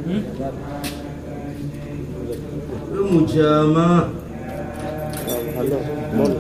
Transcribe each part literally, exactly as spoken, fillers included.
Mujama. Halo, Bon.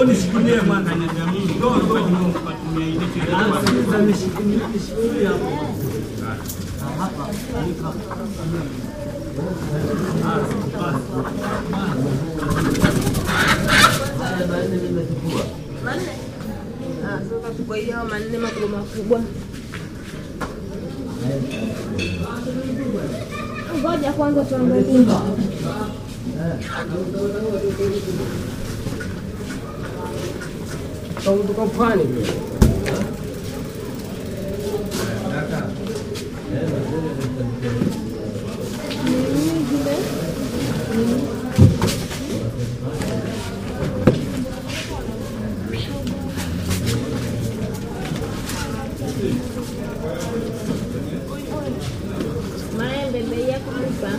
Mbona shikilie mwana na jamii? Ndio ndio tunapatumia ile sheria. Sasa nishikilie nishikilie hapo. Hapa. Manne. Ah, sasa tuko hiyo manne makubwa makubwa. Ngoja kwanza tuangalie. Kau tukang panik. Maembe bei yako hapa.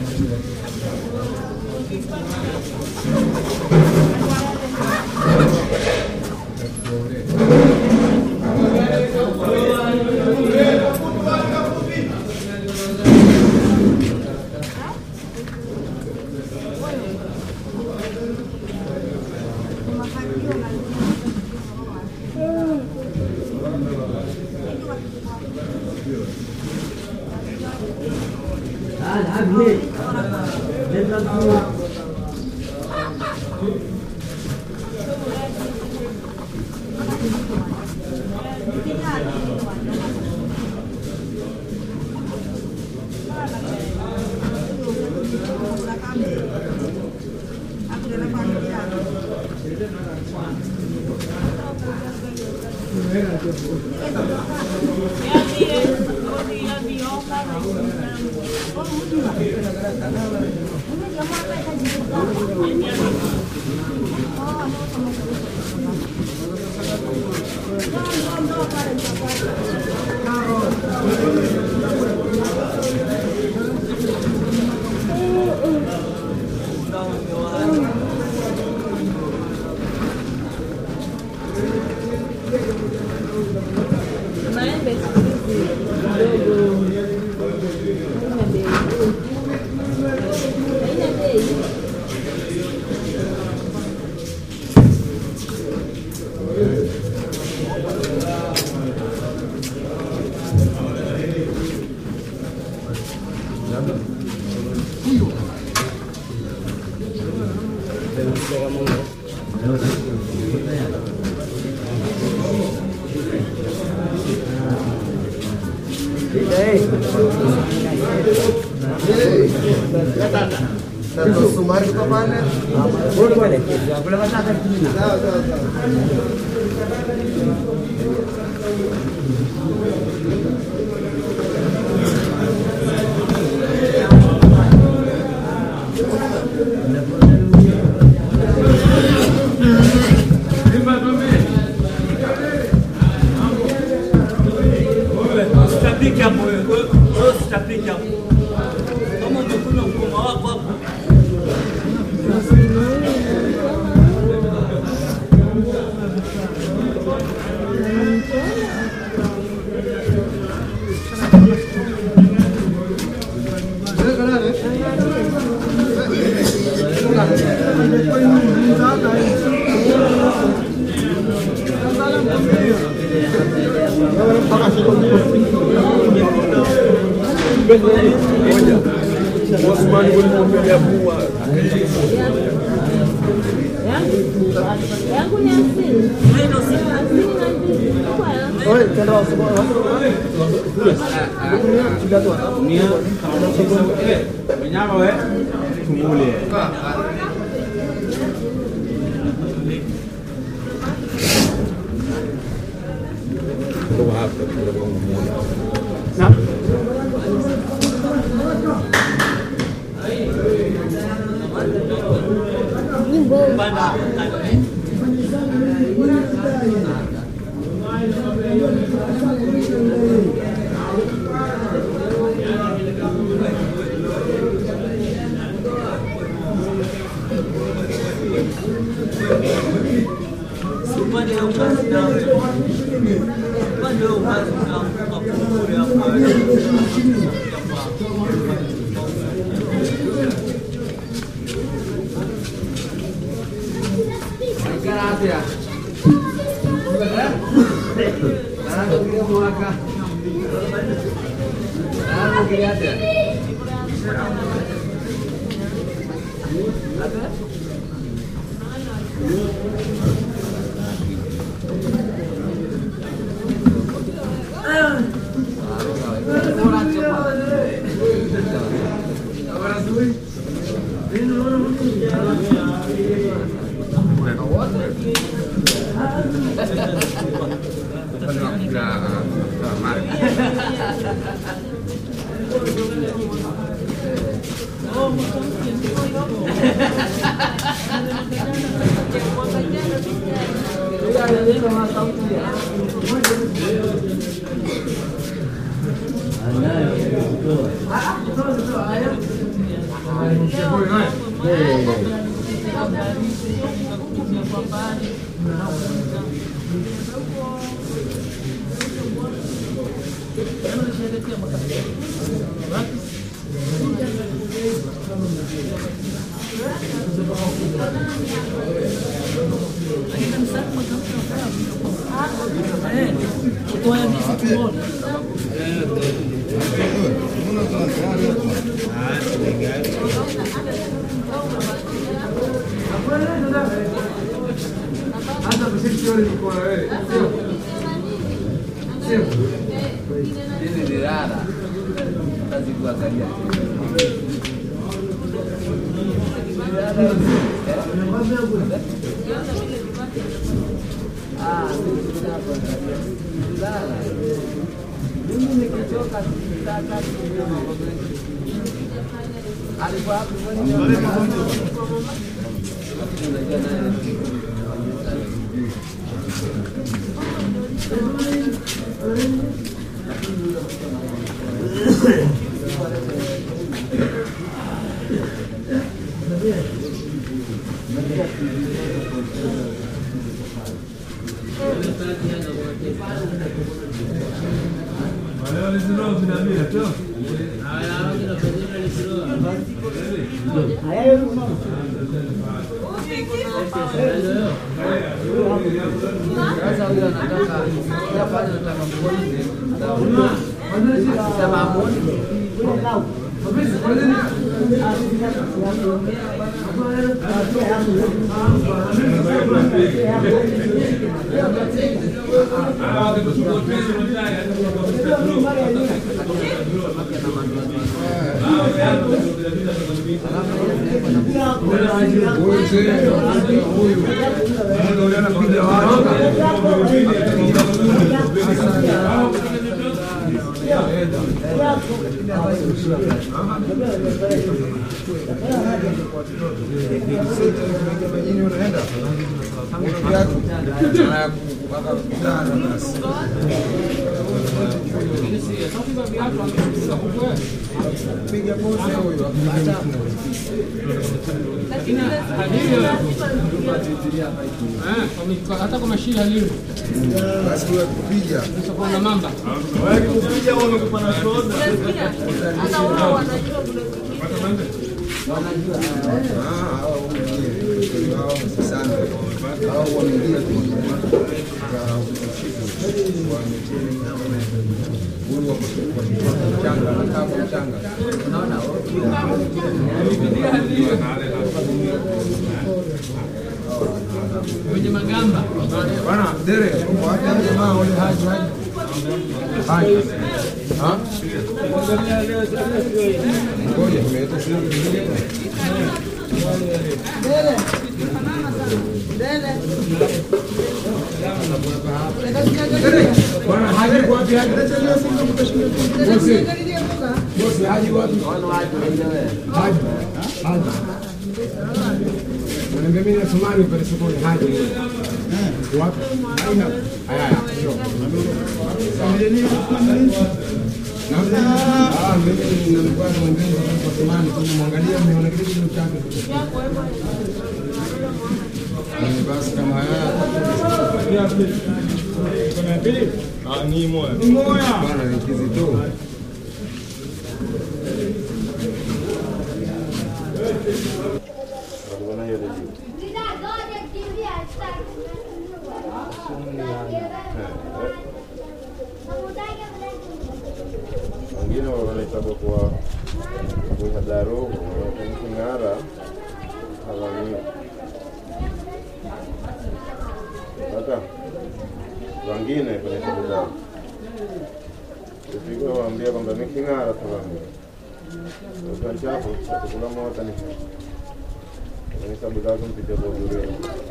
Sumari ke mana? Boleh boleh. Boleh masakan sini. Tahu tahu tahu. Stapike hapo wewe. Wewe stapike hapo. Kama ungekunywa mkoma wako hapo. Osman boleh membeli buah. Yangu ni hamsini. Hamsini na mbili. Oi, kenapa semua? Sudah tu. Ni eh menyapa we? Mulai. Kau apa kita ngomong? Nah. Gracias. hata kama shida leo basi kupiga sasa kuna mamba wewe kupiga wao wamekupa na soda hata wao wanajua kule wanajua ah hao wengine hao sana hao wameingia kwa huyu wa mchanga na kama mchanga unaona kwenye magamba bwana dere wacha jamaa wale haji haji haji ha ngoja tumeita sio dere dere bwana haji kwa wapi haji tachelewa sana mtashinda bosi bosi haji wapi haji haji Mimi mimi nasomani pale sokoni haji. Eh. Wapi? Haina. Haya haya. Sio. Sameni namna ah mimi nilikuwa na mwingine kwa somani kwa muangalia mmeona kile kitu chake. Ni basi kama haya. Kuna pili? Ah ni moja. Ni moja. Bwana ni kizito. sababu kwa kuhadaru kungara halani hata wengine kwenye sababu Sipiko waambia kwamba nikingara tuambia utachapo kula moto ni ni sababu lazima mpite kwa bure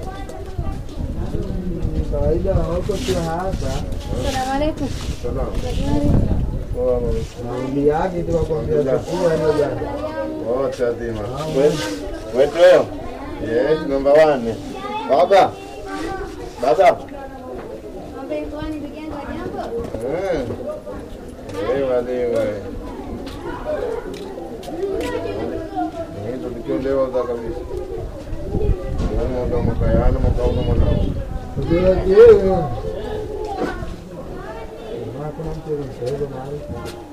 kawaida wako tu hapa. Asalamu alaykum. Salaam. Kwa Maombi yake tu wakwambia chakula ndio jana. Oh, chatima. Wetu leo. Yes, number one. Baba. Baba. Mambe kwani ndugu jambo? Eh. Eh, wale wale. Ni ndio tukiondoa za kabisa. Ndio ndio makayana makauna mwanao. Ndio yeye. Hakuna mtu anayeweza mahali.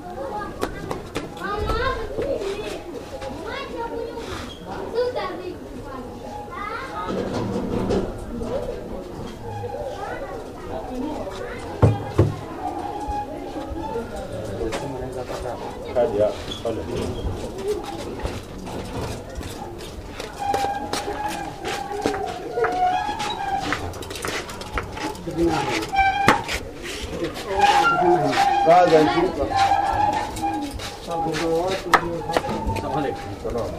Kaja pale. Kaja chupa. Sababu watu ndio hapa. Salaam.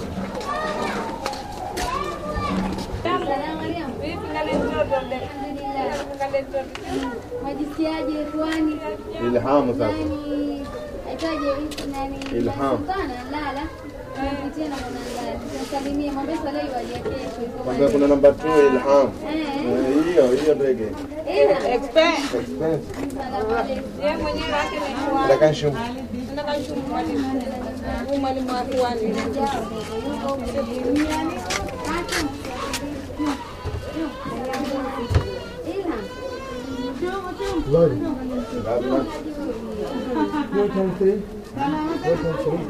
Salamu alaykum. Vipi na leo ndio? Alhamdulillah. Majisiaje kwani? Ilham sasa. Nani aitaje nani? Ilham. Sana lala. Tunapitia na mwanangu. Tusalimie mwambie swali waje kesho. Kwamba kuna namba two Ilham. Eh. Hiyo hiyo ndege. Ila Expert. Expense. salamu alaykum. Yeye mwenyewe wake ni kwa. Nataka shumu. Nataka shumu mwalimu. Huyu mwalimu wa kwani. Lori. Lazima. Four times three. Four times three.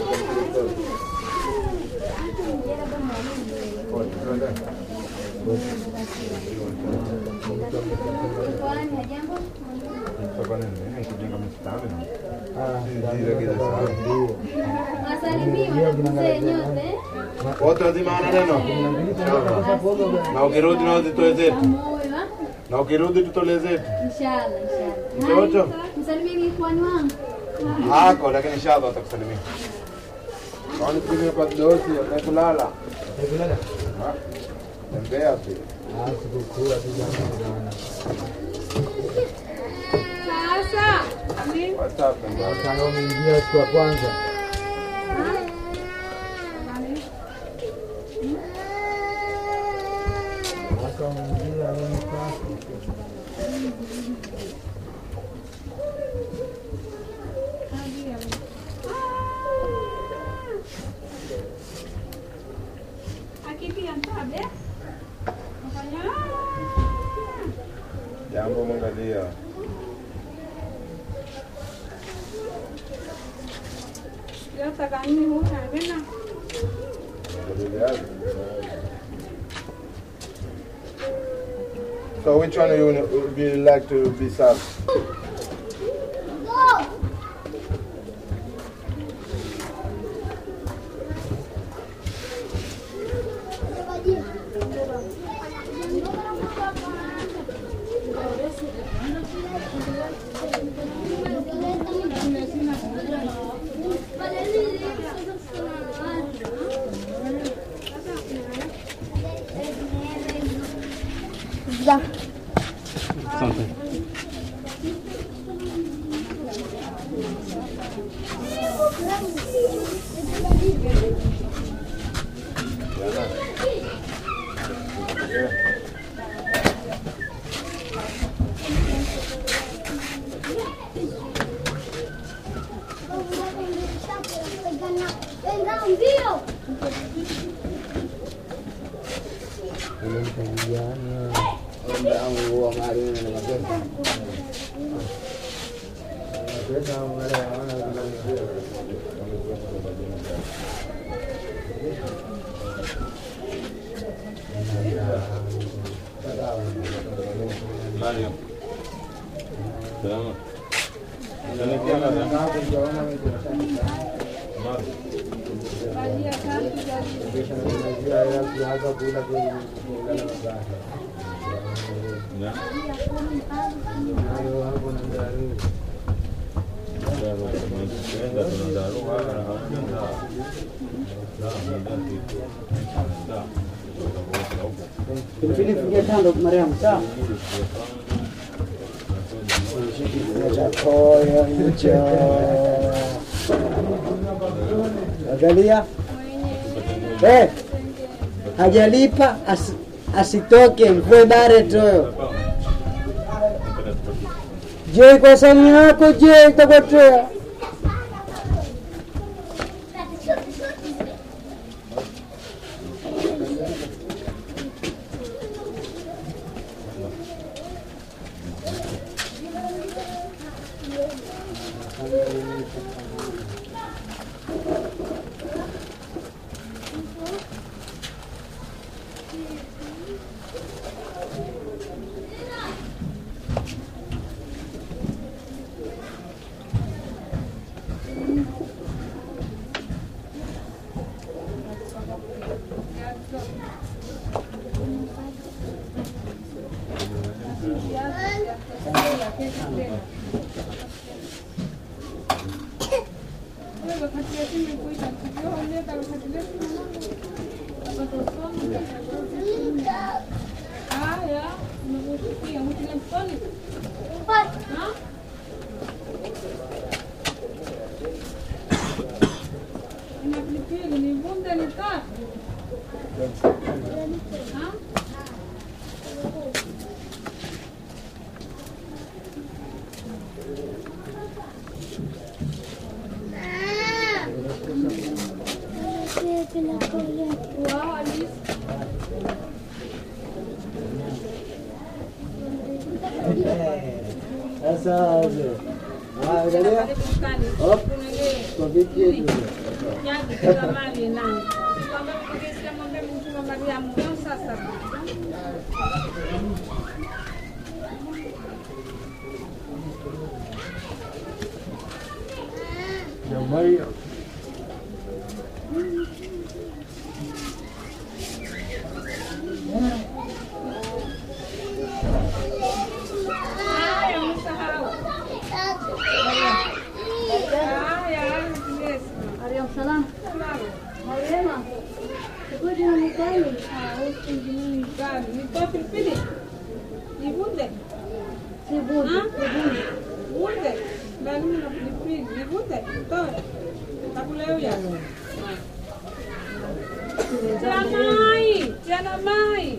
Watu wazima wana neno. Na ukirudi na uzitoe zetu. Na ukirudi tutolee zetu. Inshallah, inshallah. Mtoto? Msalimie kwani wangu. Hako lakini inshallah atakusalimia. Kwani tukija kwa dosi ya kulala. Kulala. Tembea pia. Ah, sikukula tu jana. Sasa. What's up ndio? Sasa umeingia siku ya kwanza. Sasa umeingia leo ni kasi. Jambo mwangalia. Leo takani huna tena. So which one you would you like to be served? Pilipili fikia tano Mariam sawa. Angalia. Eh. Hajalipa as, asitoke mvue bare toyo. Je kwa samu yako je itakotea. Sasa ah angalia. Hop. Kwa vipi hiyo? Yaani kila mali nani. Kama ukisikia mambo mtu wa Mariamu sasa. Ya Maria. Salam. Mariama. Kuja na mkali. Ah, usijini Gani? Ni kwa pilipili. Ni bunde. si budi. Bunde. Bunde. Bali mna pilipili. Ni bunde. Toa. Takuleo ya. Jana mai. Jana mai.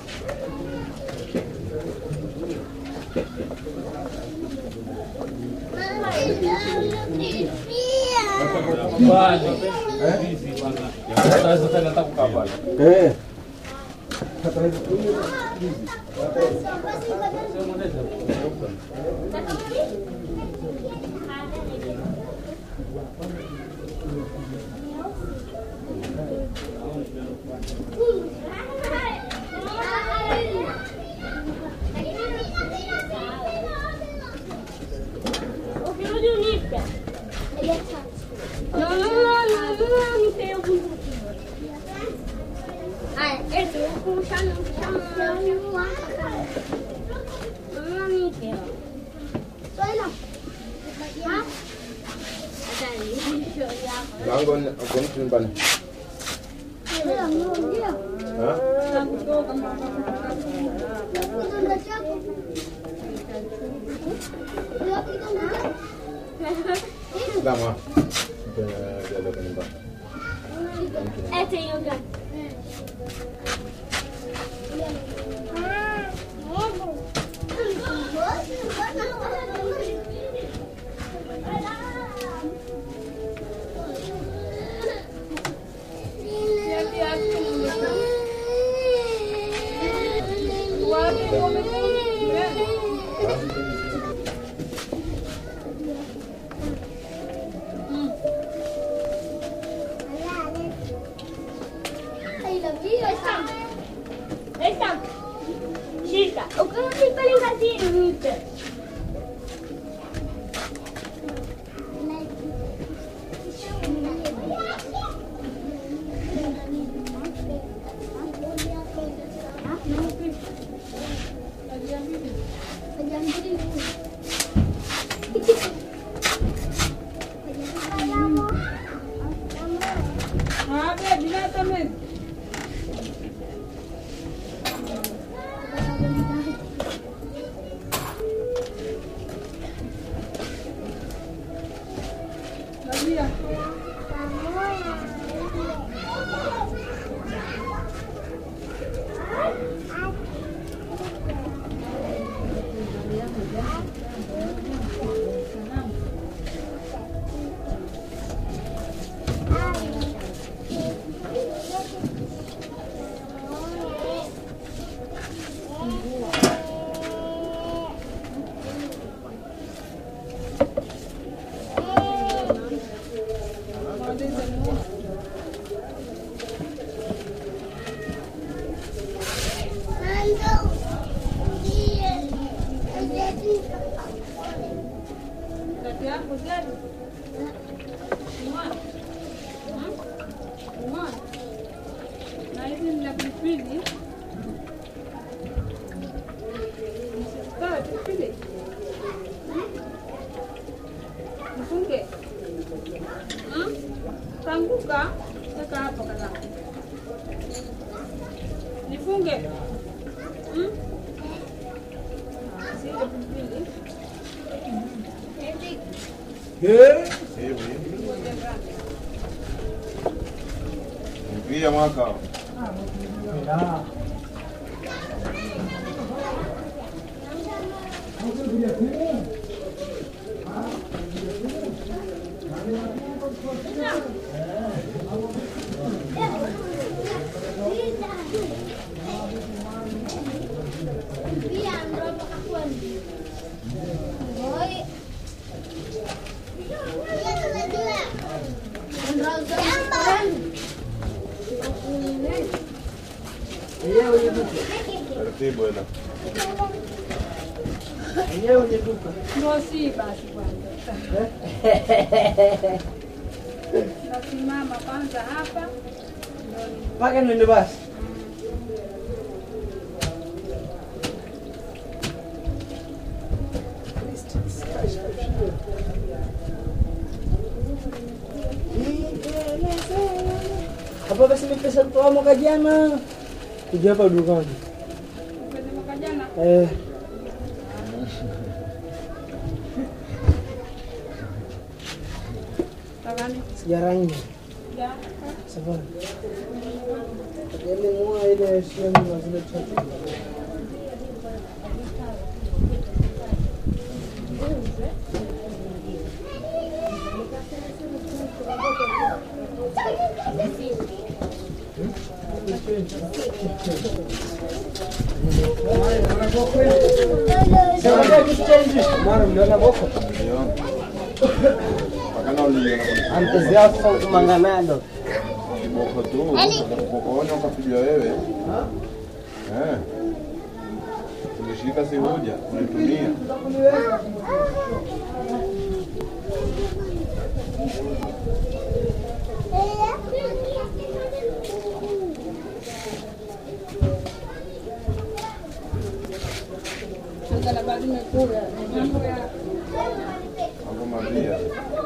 Eh. Lango ako nyumbani. Ha? Lama. Jaga ke nyumbani. Ete yoga. Dia. Kaki aku jadi. Umar. Hmm? Umar. Na hizi ni pilipili. Toa pilipili. Mfunge. Hmm? Tanguka. Weka hapa kadhaa. Nifunge. Hmm? Sile pilipili. Mpia mwaka. Taratibu ela. Enyewe ni duka. Ndio si basi kwanza. Nasimama kwanza hapa. Mpaka nende basi. Apa basi nipesa kutoa mwaka jana? Kuja hapa dukani. Kwenye mwaka jana. Eh. Tagani. Sejarahnya. Ya. Sabar. Ile mwa ile sio ni zile chache. Sasa kichenji mara mliona boko. Ndio. Pakana uliona. Antes ya kumanganado. Boko tu. Unapoona ukapiga wewe. Eh. Ulishika si hoja, unatumia. Sasa la baadhi nimekula. Mambo ya Hapo Maria.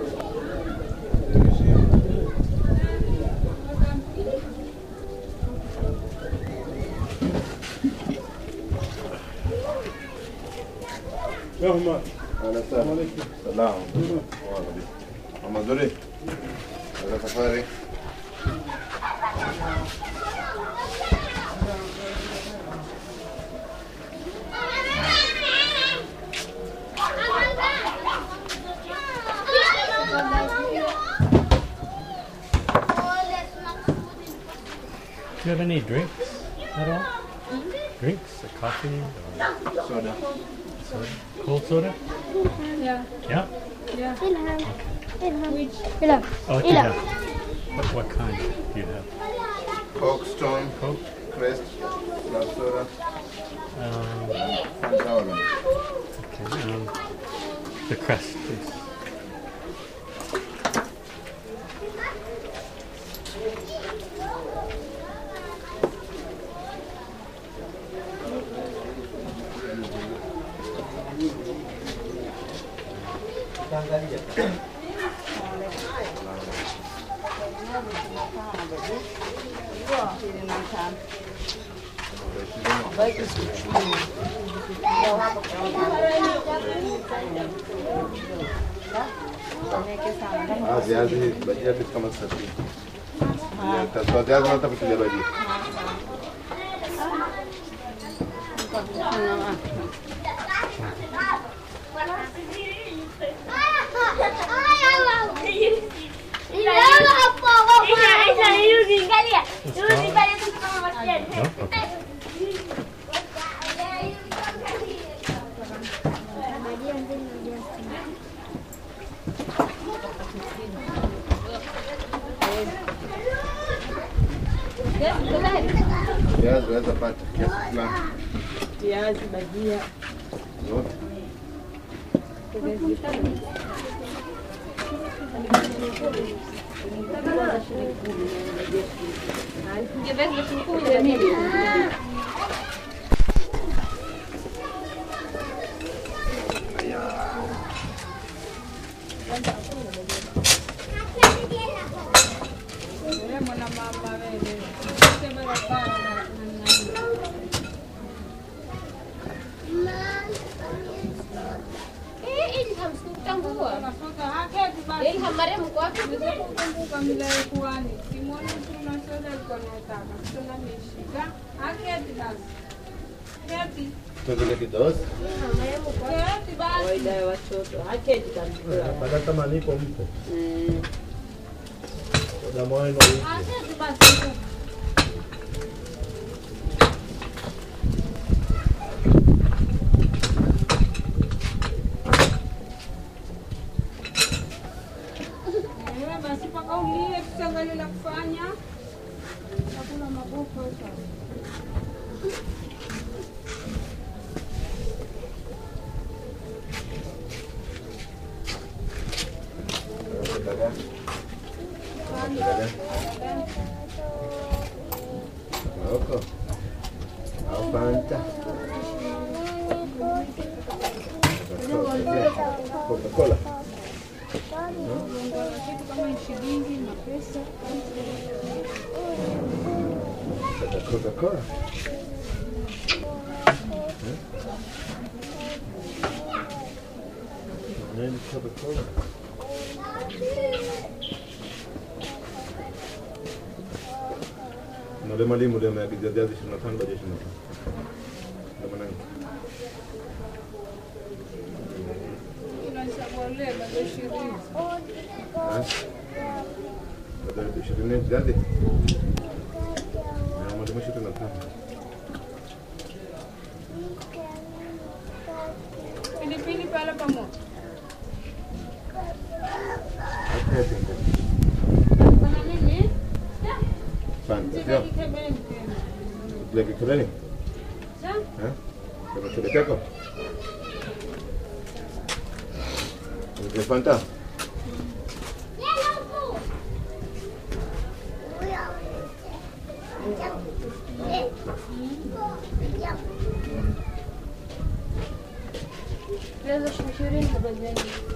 Rahma. Salamu alaykum. Salamu. Mama Zuri. Ada safari. Do you have any drinks at all? Drinks, or coffee, or Soda. soda? Cold soda? ya. Yeah. Ya. Which Oh, what do you have? What, what kind do you have? Coke, Stone, Coke? Crest, Club Soda, Um, Fanta Orange. okay. Um, the crest, please. Ah, viazi bajia kitu kama sitini. Ya, tatoa viazi na takutia bajia. Viazi unaweza pata kiasi fulani. Viazi bajia. Yote. Tuendelee kidogo. Kawaida ya watoto. Haketi kabisa. Baada kama nipo mpo. Mm. Oda moyo ndio. Haketi basi. Basi paka ulie tutangalie la kufanya. Hakuna magogo sasa. Maroko. Fanta. Coca-Cola. Kitu kama shilingi na pesa. Coca-Cola. Nani Coca-Cola? Mule mwalimu leo ameagiza viazi ishirini na tano baada ya ishirini na tano. Ndio maana Unashauri baada ya ishirini. ah. Baada ya ishirini viazi. Na mwalimu ishirini na tano. Pilipili pale pamoja. Haketi. Kuna nini? Fanta. Sasa kikebeni. Lagi kebeni? Sasa Eh? Kama kebeni yako? Ni Fanta. Biraz da şunu şöyle yapalım.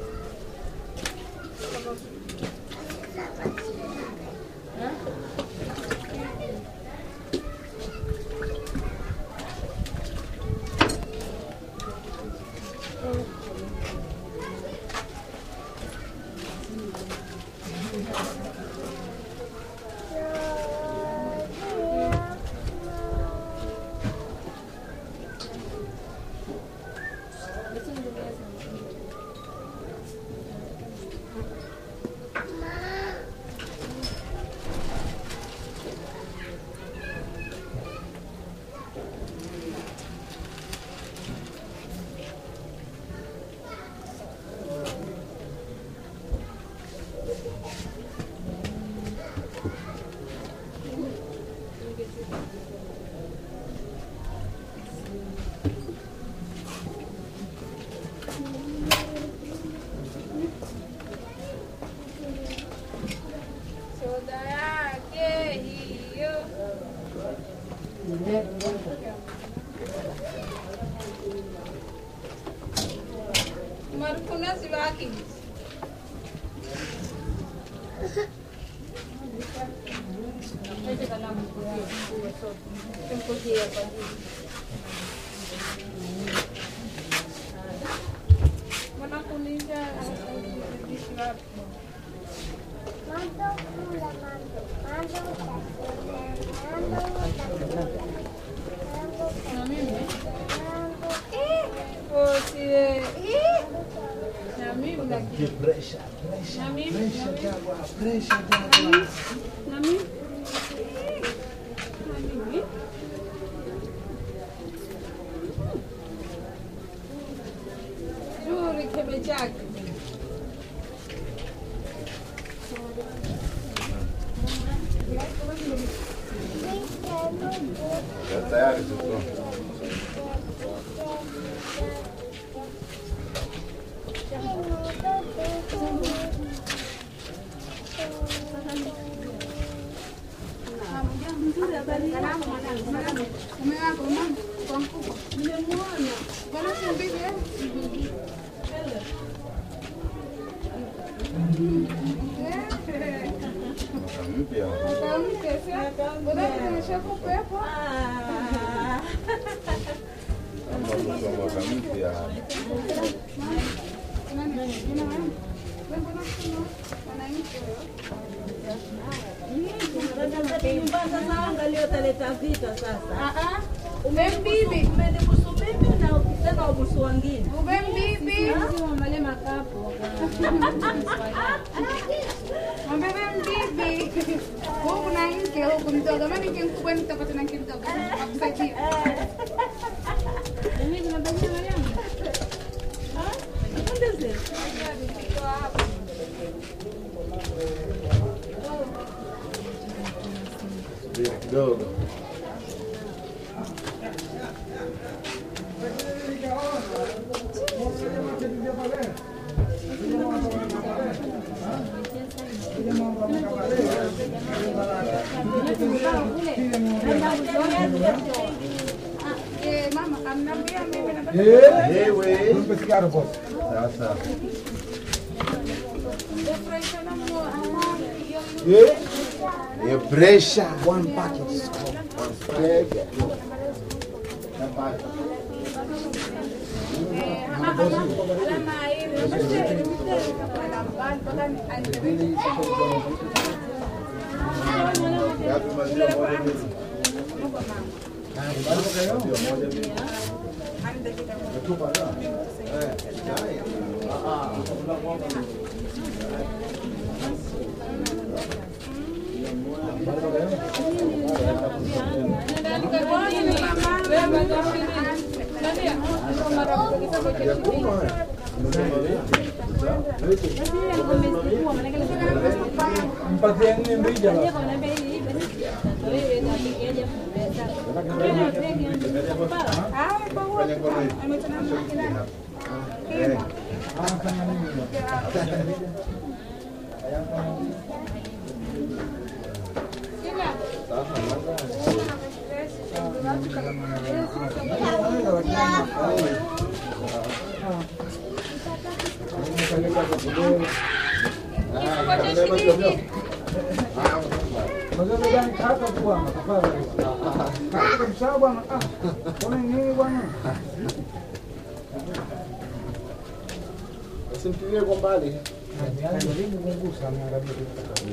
Marukuna sibaki. Mana kuliza Na mimi? Oh, si eh. Na mimi lakini. Pressure, Na mimi. pressure Jaguar, pressure Jaguar. Na mimi. Na mimi. Juri kebe chake. Ya tayari sasa. Mpya. Mwaka mpya. Taleta vita sasa. Umembibi. Umenibusu mimi na ukisema ubusu wengine. Umembibi. Mwambie makapo. Mwambie mbibi. Huku na mke huku mdogo. Mimi mke mkubwa nitapata na mke mdogo. Akusaidia. Mimi tunabania Mariam. Ah? Ndio Subiri kidogo. Eh, mama, amnambia mimi na Eh, Wewe. tumesikia boss. Sasa. Eh, Ya pressure. one packet is called. Yapi maziwa moja mbili. Mpatie nini mrija la? Anafanya nini? Mazuri gani kaka bwana? Tafadhali. Kaka mshaa bwana. Ah, kuna nini bwana? Usimtilie kwa mbali. Jaribu kungusa niangalie.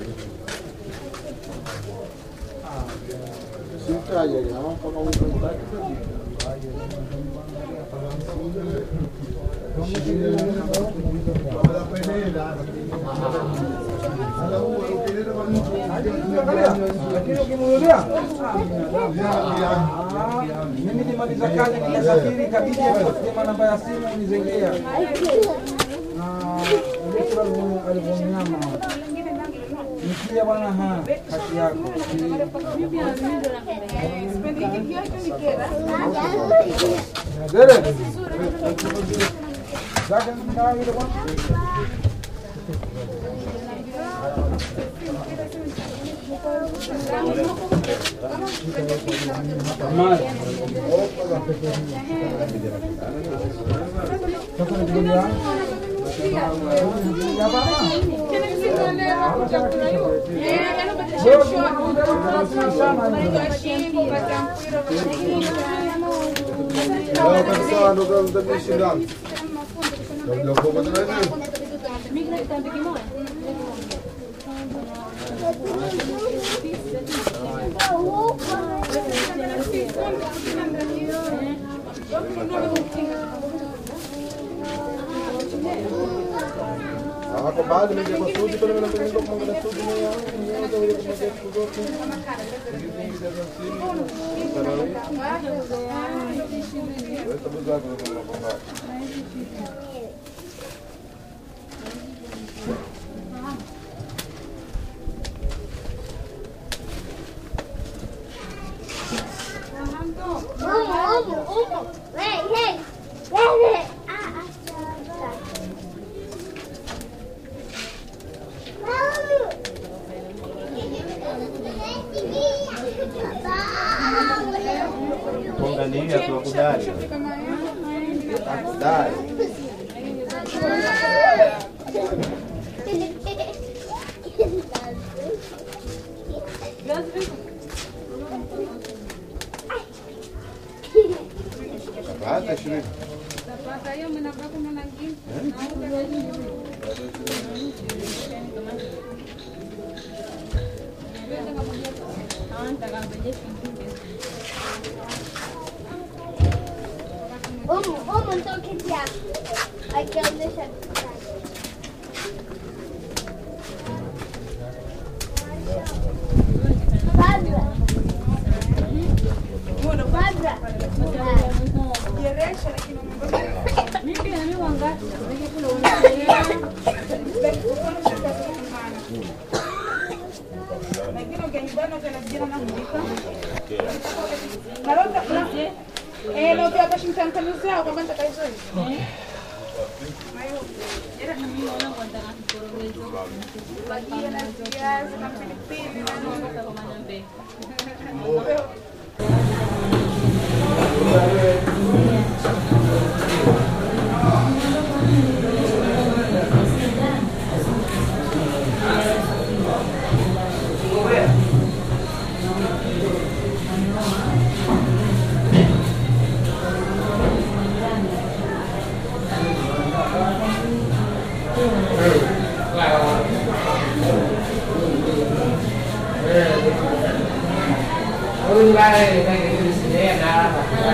Simtaje na kama uko mbali. Lakini ukimrudia mimi nimaliza kazi nikasafiri kabidi kusema namba ya simu nizengea na alivyonyama nikia bwana ha kati yako Dere zake ndio ile bwana Leo kabisa ndo kama mtashindana. Ndio kwa sababu Ako ba din yung studi ko naman ang pagindok mga na studi na yan. Hindi ko daw yung mga studi ko. Ito ba gagawin ko na pang Umo, umo, umo. Hey, hey. Hey, hey. Ah, ah. Ponggalinha, tua kudari. Kudari. Bata, Shri. Bata yun, manabak ko na lagi. Umo, umo, então que dia? Aqui eu deixo aqui. Barbara. Barbara. Eh, lo via pashin tan kan usah, kapan tak kaiso. Eh. Mayo. Era na mo lang kwenta nga siguro medyo. Pagi na siya sa Pilipinas, ano ka ko man be. Ôi ba đây đây cái gì đấy na.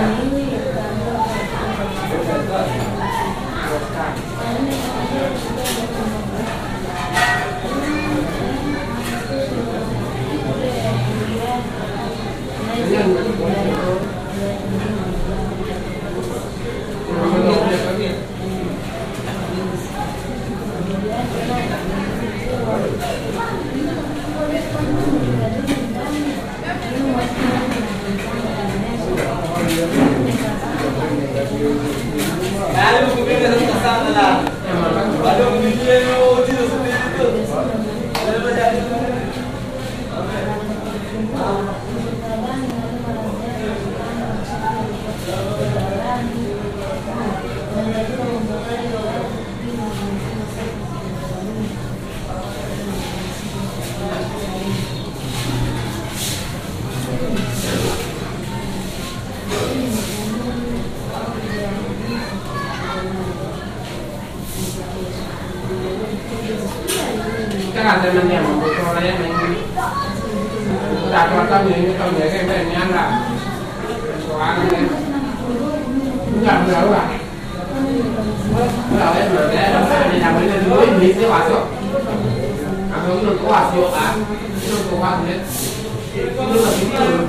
Các bạn thấy mình nhầm một số này mình đặt vào tâm những tâm để cái bệnh nhân là xóa này nhầm rồi các bạn. Rồi em mà cái đó là đi làm với lên núi mình sẽ hoạt động. À không được có hoạt động á, không có hoạt động. Nhưng mà chính từ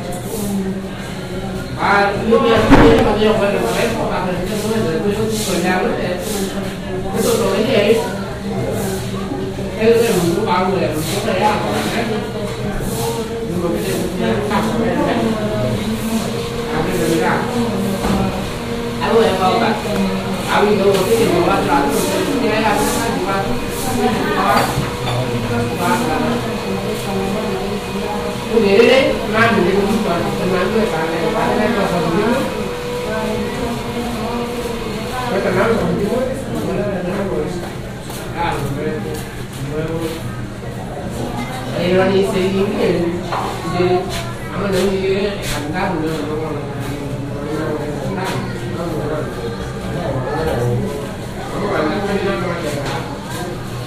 à lúc này khi mà nhiều người mà đấy họ làm được cái núi rồi tôi tôi nhà rất là cái tôi tôi cái gì cái cái mình cũng bao người mình cũng thấy à nhưng mà cái này cũng không phải là à cái này là anh ơi em bao bạn à bây giờ cái gì mà bạn làm cái này là cái gì mà tôi nghĩ đấy mai mình cũng còn mình nói với bạn này bạn này là phần dưới cái tầng năm phần dưới à đây là đi xây những cái gì mà nó như hành ra nữa nó còn nó còn nó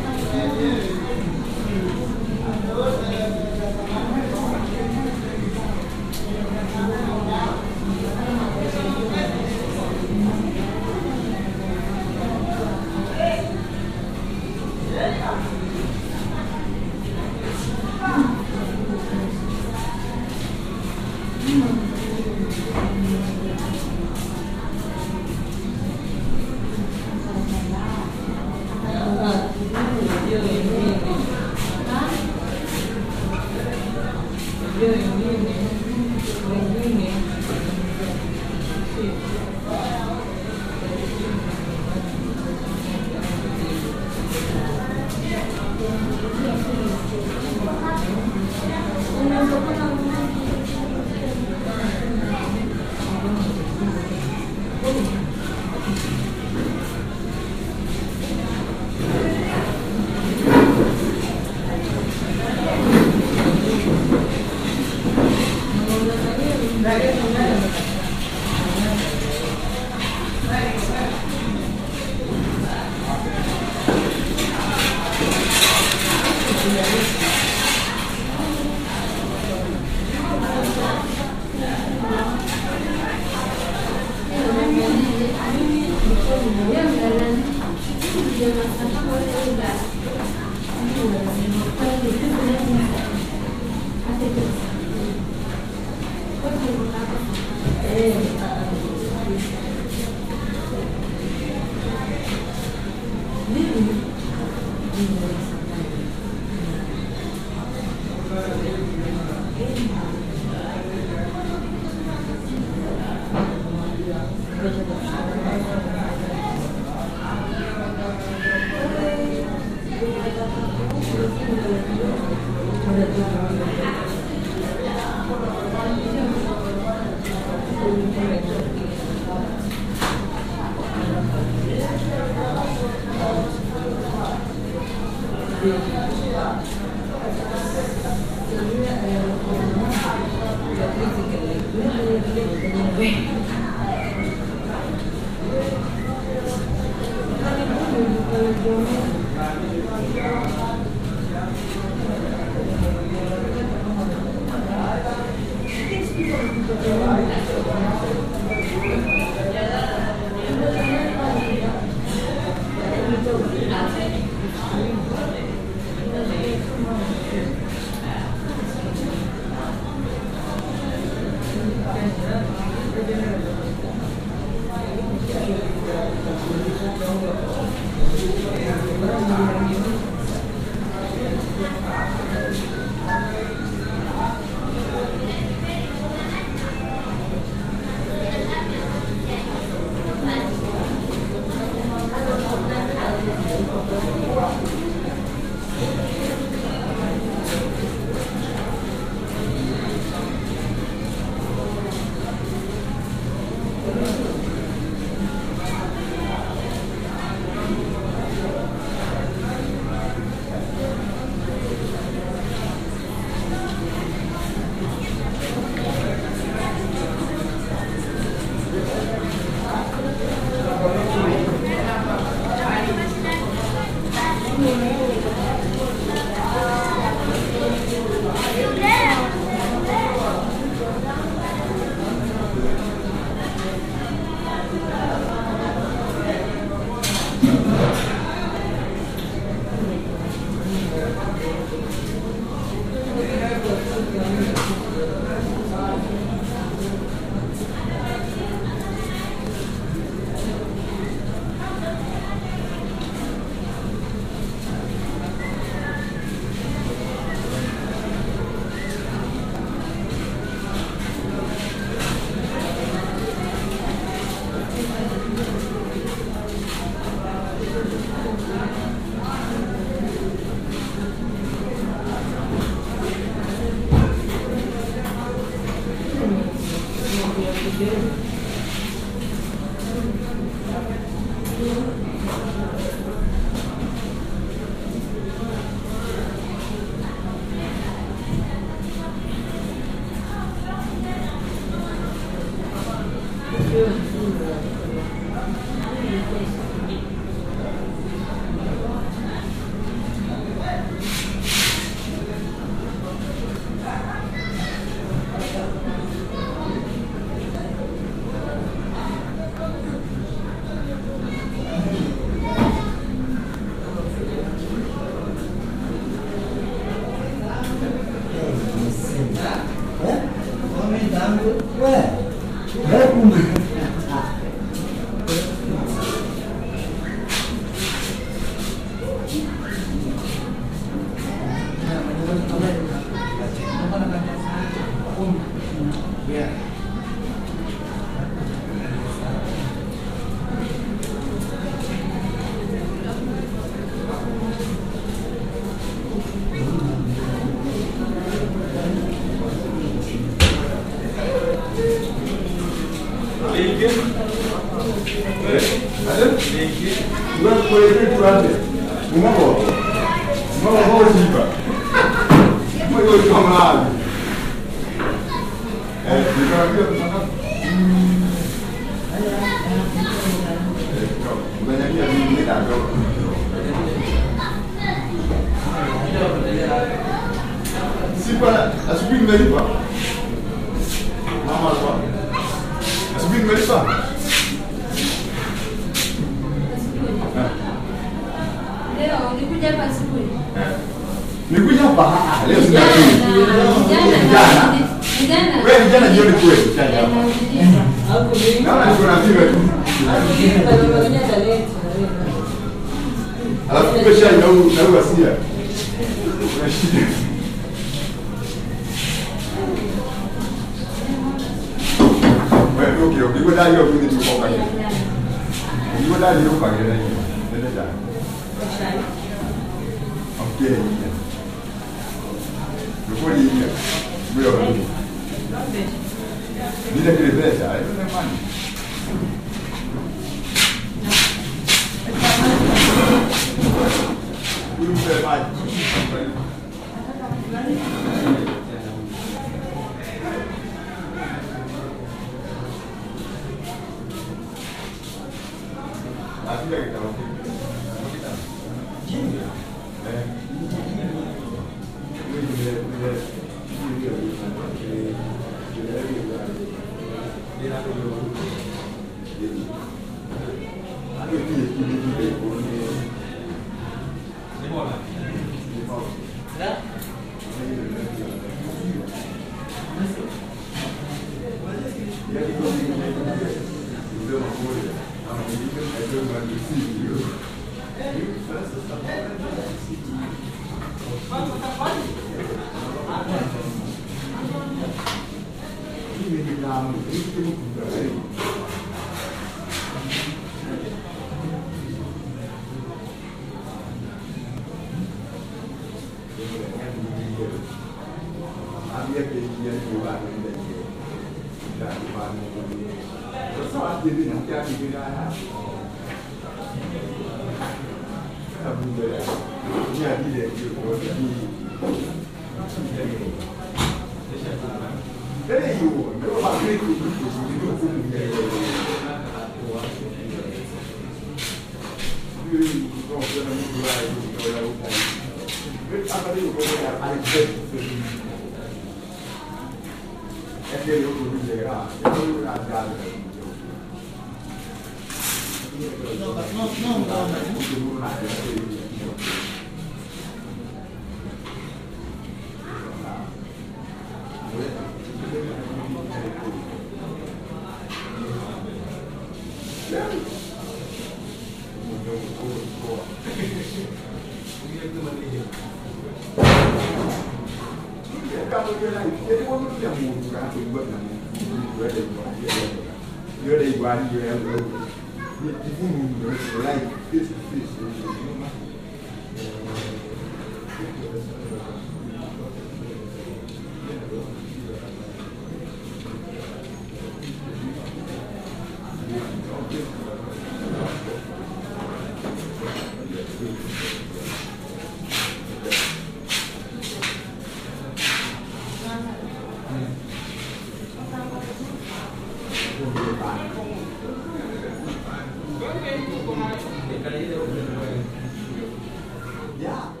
Yeah.